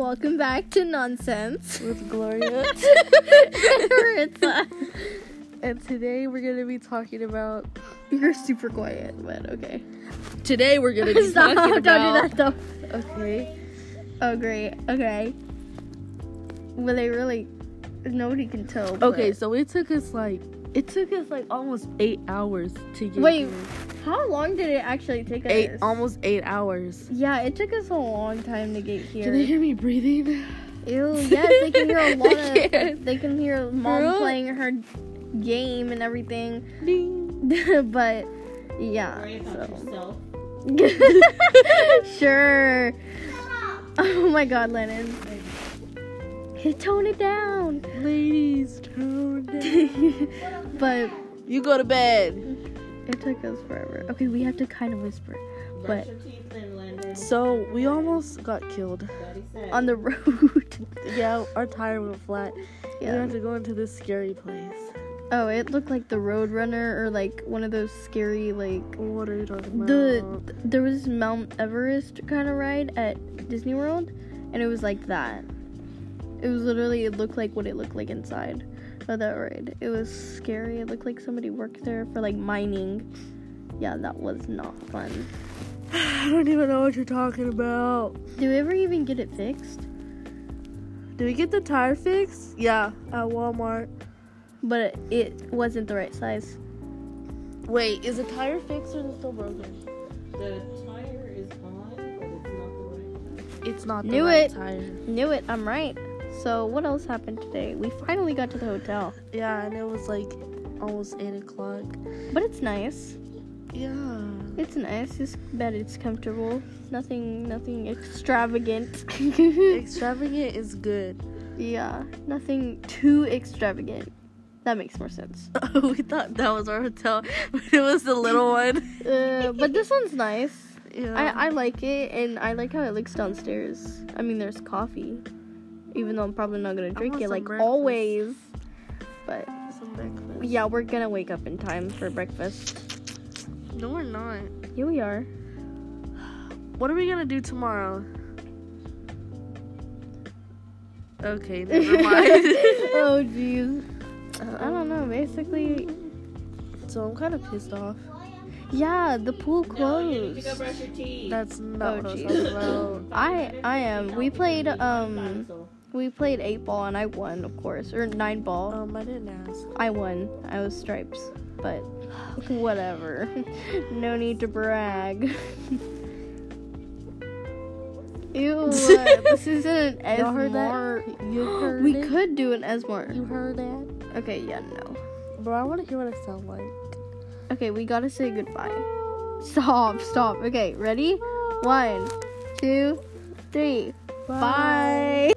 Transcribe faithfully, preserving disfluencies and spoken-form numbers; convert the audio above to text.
welcome back to Nonsense with Gloria. Maritza. And today we're going to be talking about... You're super quiet, but okay. Today we're going to be Stop, talking don't about... do that though. Okay. Oh, great. Okay. Well, they really... Nobody can tell. Okay, but... so it took us like... It took us like almost eight hours to get Wait, here. how long did it actually take us? Eight, almost eight hours. Yeah, it took us a long time to get here. Can they hear me breathing? Ew, yes, they can hear a lot of... can't. They can hear mom Girl. playing her game and everything. Ding. But, yeah. Worry about So. yourself. Sure. Oh my god, Lennon. Tone it down. Ladies, tone down. But You go to bed. it took us forever. Okay, we have to kind of whisper. Brush But your teeth in, Landon. So, we almost got killed. Daddy said. on the road. Yeah, our tire went flat. We Yeah. had to go into this scary place. Oh, it looked like the Roadrunner or like one of those scary like What are you talking about? the there was this Mount Everest kind of ride at Disney World, and it was like that. It was literally, it looked like what it looked like inside of that ride. It was scary. It looked like somebody worked there for like mining. Yeah, that was not fun. I don't even know what you're talking about. Did we ever even get it fixed? Did we get the tire fixed? Yeah, at Walmart. But it wasn't the right size. Wait, is the tire fixed or is it still broken? The tire is on, but it's not the right tire. It's not the Knew right it. tire. Knew it, I'm right. So what else happened today? We finally got to the hotel. Yeah, and it was like almost eight o'clock. But it's nice. Yeah. It's nice. It's bed. It's comfortable. Nothing, nothing extravagant. Extravagant is good. Yeah, nothing too extravagant. That makes more sense. we thought that was our hotel, but it was the little one. Uh, but this one's nice. Yeah. I, I like it, and I like how it looks downstairs. I mean, there's coffee, even though I'm probably not gonna drink want it some like breakfast. always. But Some breakfast. yeah, we're gonna wake up in time for breakfast. No, we're not. Here we are. What are we gonna do tomorrow? Okay, never mind. Oh jeez. I don't know. Basically, So I'm kind of pissed off. yeah, the pool No, you need to go closed. brush your teeth. That's not Oh, what I was jeez. talking about. I I am. We played um Dinosaur. we played eight ball and I won, of course, or nine ball. Um, I didn't ask. I won. I was stripes, but whatever. No need to brag. Ew, this isn't an Y'all heard Esmart. that? You heard We it? could do an Esmart. You heard that? Okay, yeah, no. Bro, I want to hear what I sound like. Okay, we gotta say goodbye. Stop, stop. Okay, ready? One, two, three. Bye.